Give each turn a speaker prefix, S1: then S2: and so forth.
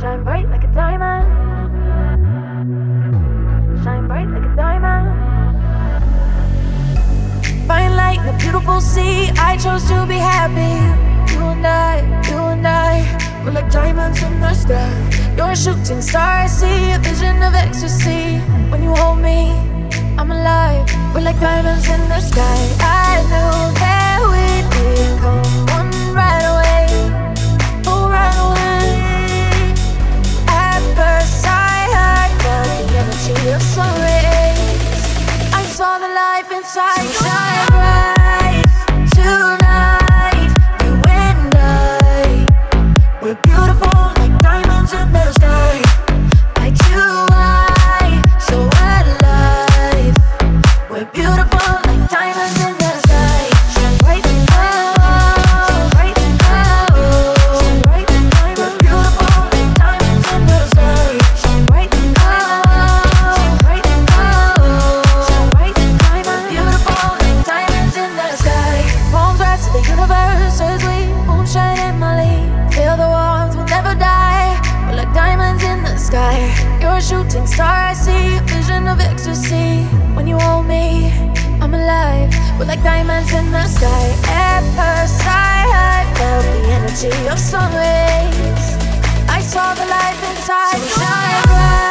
S1: Shine bright like a diamond. Shine bright like a diamond. Fine light in a beautiful sea. I chose to be happy. You and I, we're like diamonds in the sky. You're a shooting star, I see a vision of ecstasy. When you hold me, I'm alive. We're like diamonds in the sky. I knew that we'd become one right away. Oh, right away. At first sight, I felt the energy of sun rays. I saw the life inside. Shine bright tonight, you and I. We're beautiful like diamonds in the sky. Eye to eye, so alive. We're beautiful like diamonds in the sky. Shine bright, oh, bright, oh. Shine bright, we're beautiful like diamonds in the sky. Shine bright, oh, bright, oh. Shine bright, diamonds, beautiful like diamonds in the sky. Palms rise to the universe as we moonshine and Molly. Feel the warmth, we'll never die. We're like diamonds in the sky. You're a shooting star, I see a vision of ecstasy. When you hold me, I'm alive. We're like diamonds in the sky. At first sight, I felt the energy of sun rays. I saw the life inside. So shine bright.